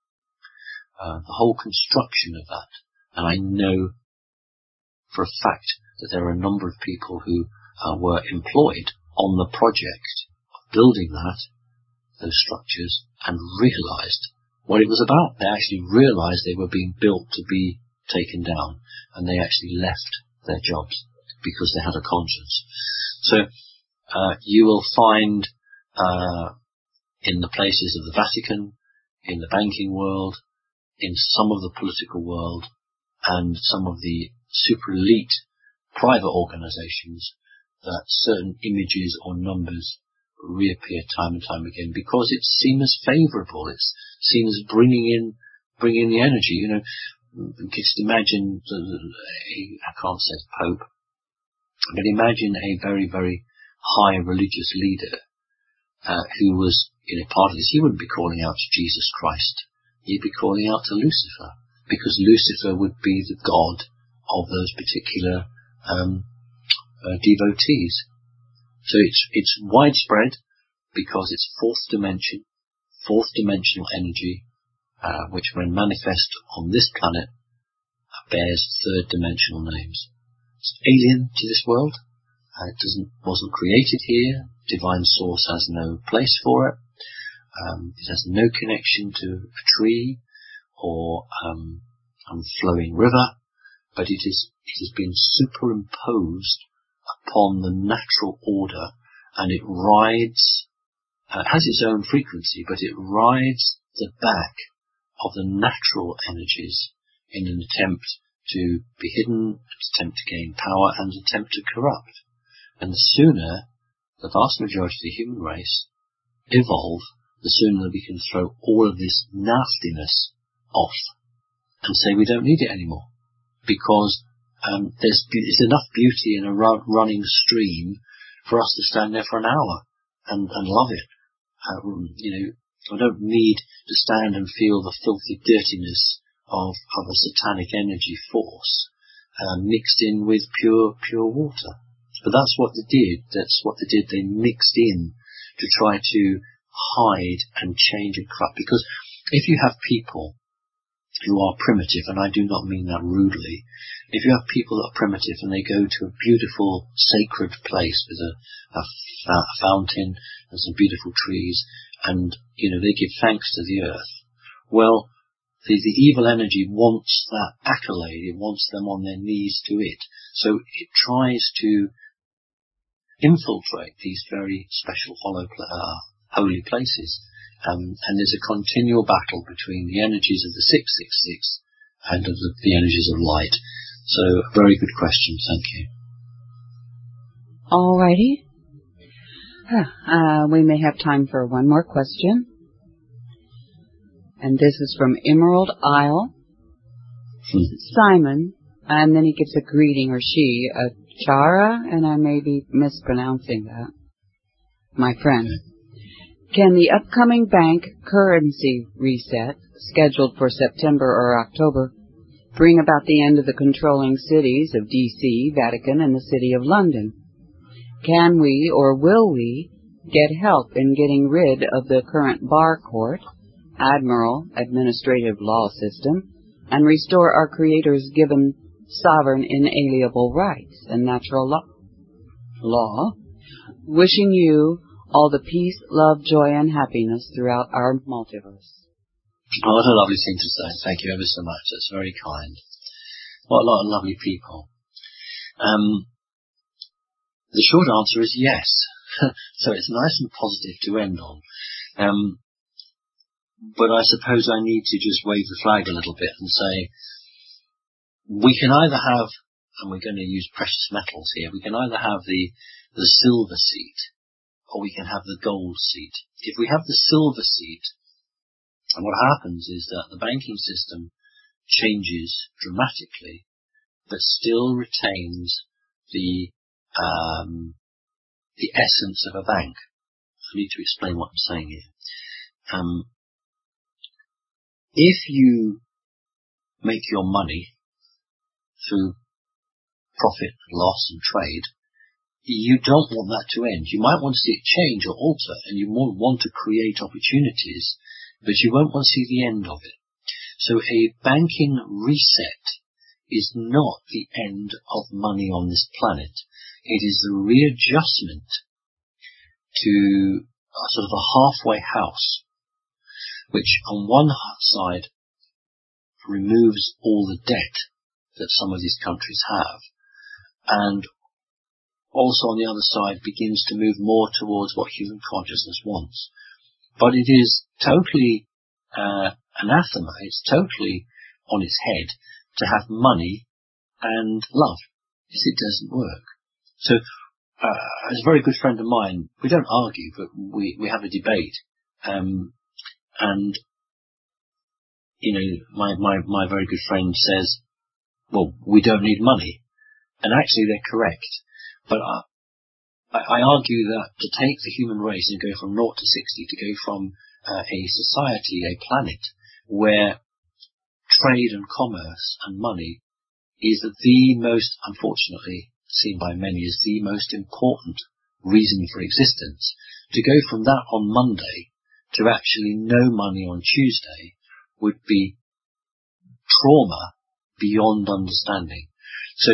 Uh, the whole construction of that, and I know for a fact that there are a number of people who uh, were employed on the project of building that, those structures, and realised what it was about. They actually realised they were being built to be taken down, and they actually left their jobs because they had a conscience. So uh, you will find uh, in the places of the Vatican, in the banking world, in some of the political world, and some of the super elite private organisations, that certain images or numbers reappear time and time again because it's seen as favourable. It's seen as bringing in, bringing in the energy. You know, just imagine, the, a, I can't say Pope, but imagine a very, very high religious leader uh, who was, you know, part of this. He wouldn't be calling out to Jesus Christ. He'd be calling out to Lucifer, because Lucifer would be the god of those particular um, uh, devotees. So it's it's widespread because it's fourth dimension, fourth dimensional energy, uh, which when manifest on this planet uh, bears third dimensional names. It's alien to this world. Uh, it doesn't wasn't created here. Divine source has no place for it. Um, it has no connection to a tree or um, a flowing river, but it is it has been superimposed upon the natural order, and it rides, uh, it has its own frequency, but it rides the back of the natural energies in an attempt to be hidden, attempt to gain power, and attempt to corrupt. And the sooner the vast majority of the human race evolve, the sooner we can throw all of this nastiness off and say we don't need it anymore. Because Um, there's, there's enough beauty in a run, running stream for us to stand there for an hour and, and love it. Um, you know, I don't need to stand and feel the filthy dirtiness of, of a satanic energy force uh, mixed in with pure, pure water. But that's what they did. That's what they did. They mixed in to try to hide and change and corrupt. Because if you have people who are primitive, and I do not mean that rudely, if you have people that are primitive and they go to a beautiful sacred place with a, a, a fountain and some beautiful trees, and you know they give thanks to the earth, well, the, the evil energy wants that accolade. It wants them on their knees to it. So it tries to infiltrate these very special hollow, uh, holy places. Um, and there's a continual battle between the energies of the six six six and of the, the energies of light. So, a very good question. Thank you. Alrighty. Uh, we may have time for one more question. And this is from Emerald Isle. Hmm. Simon, and then he gives a greeting, or she, a Chara, and I may be mispronouncing that. My friend. Okay. Can the upcoming bank currency reset, scheduled for September or October, bring about the end of the controlling cities of D C, Vatican, and the City of London? Can we, or will we, get help in getting rid of the current bar court, admiral, administrative law system, and restore our Creator's given sovereign inalienable rights and natural law? law? Wishing you all the peace, love, joy, and happiness throughout our multiverse. Oh, what a lovely thing to say. Thank you ever so much. That's very kind. What a lot of lovely people. Um, the short answer is yes. So it's nice and positive to end on. Um, but I suppose I need to just wave the flag a little bit and say, we can either have, and we're going to use precious metals here, we can either have the, the silver seat, or we can have the gold seat. If we have the silver seat, and what happens is that the banking system changes dramatically, but still retains the um, the essence of a bank. I need to explain what I'm saying here. Um, if you make your money through profit, loss, and trade, you don't want that to end. You might want to see it change or alter, and you won't want to create opportunities, but you won't want to see the end of it. So a banking reset is not the end of money on this planet. It is the readjustment to a sort of a halfway house, which on one side removes all the debt that some of these countries have, and also on the other side begins to move more towards what human consciousness wants. But it is totally uh, anathema, it's totally on its head to have money and love. Yes, it doesn't work. So, uh, as a very good friend of mine, we don't argue, but we, we have a debate. Um, and, you know, my, my, my very good friend says, well, we don't need money. And actually they're correct. But I, I argue that to take the human race and go from naught to sixty, to go from uh, a society, a planet, where trade and commerce and money is the most, unfortunately, seen by many as the most important reason for existence, to go from that on Monday to actually no money on Tuesday would be trauma beyond understanding. So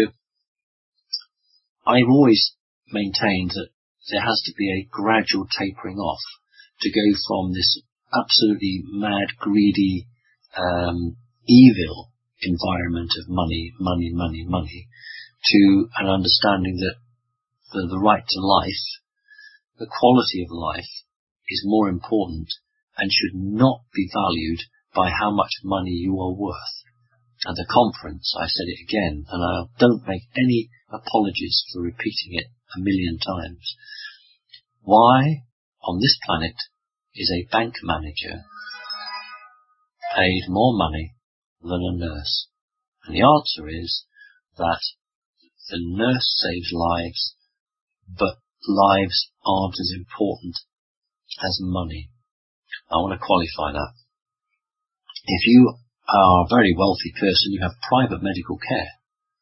I've always maintained that there has to be a gradual tapering off to go from this absolutely mad, greedy, um, evil environment of money, money, money, money, to an understanding that the, the right to life, the quality of life, is more important and should not be valued by how much money you are worth. At the conference, I said it again, and I don't make any apologies for repeating it a million times. Why, on this planet, is a bank manager paid more money than a nurse? And the answer is that the nurse saves lives, but lives aren't as important as money. I want to qualify that. If you are a very wealthy person, you have private medical care.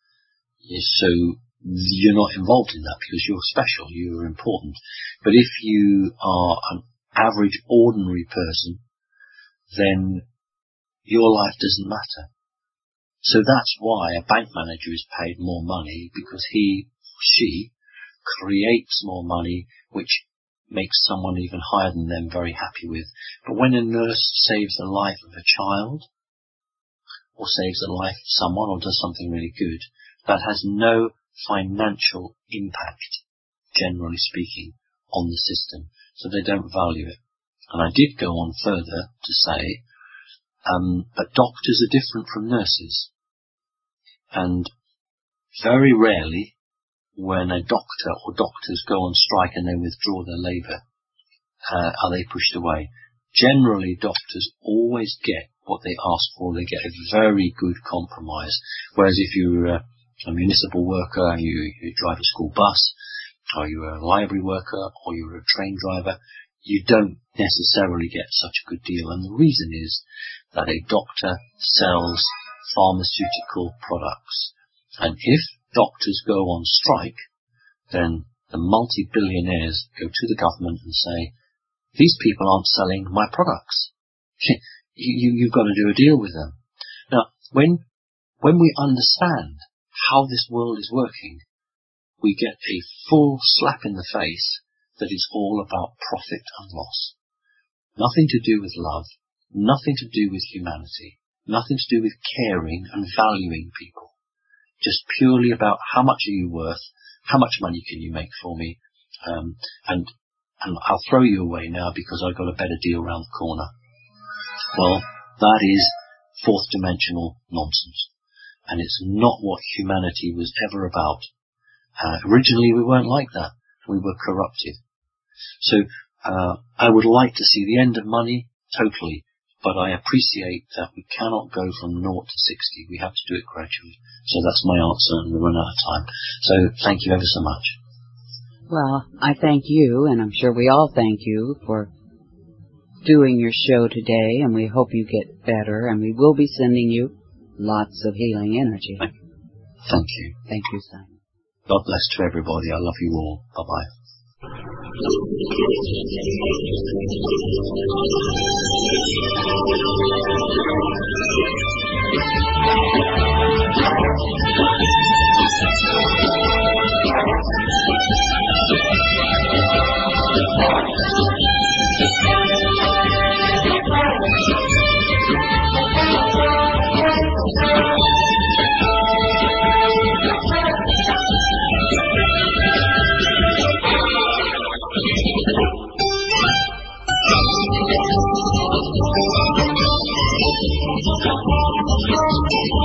So you're not involved in that because you're special, you're important. But if you are an average, ordinary person, then your life doesn't matter. So that's why a bank manager is paid more money, because he, she, creates more money, which makes someone even higher than them very happy with. But when a nurse saves the life of a child, or saves the life of someone, or does something really good, that has no financial impact, generally speaking, on the system. So they don't value it. And I did go on further to say, um, but doctors are different from nurses. And very rarely, when a doctor or doctors go on strike and they withdraw their labour, uh, are they pushed away. Generally, doctors always get what they ask for. They get a very good compromise. Whereas if you're a, a municipal worker, you, you drive a school bus, or you're a library worker, or you're a train driver, you don't necessarily get such a good deal. And the reason is that a doctor sells pharmaceutical products. And if doctors go on strike, then the multi-billionaires go to the government and say, these people aren't selling my products. you, you, you've got to do a deal with them. Now, when, when we understand how this world is working, we get a full slap in the face that is all about profit and loss. Nothing to do with love, nothing to do with humanity, nothing to do with caring and valuing people. Just purely about how much are you worth, how much money can you make for me, um, and and I'll throw you away now because I've got a better deal around the corner. Well, that is fourth dimensional nonsense, and it's not what humanity was ever about. Uh, originally we weren't like that. We were corrupted. So uh, I would like to see the end of money, totally, but I appreciate that we cannot go from naught to sixty. We have to do it gradually. So that's my answer, and we've run out of time. So thank you ever so much. Well, I thank you, and I'm sure we all thank you for doing your show today, and we hope you get better, and we will be sending you lots of healing energy. Thank you. Thank you. Thank you, Simon. God bless to everybody. I love you all. Bye-bye. Thank you.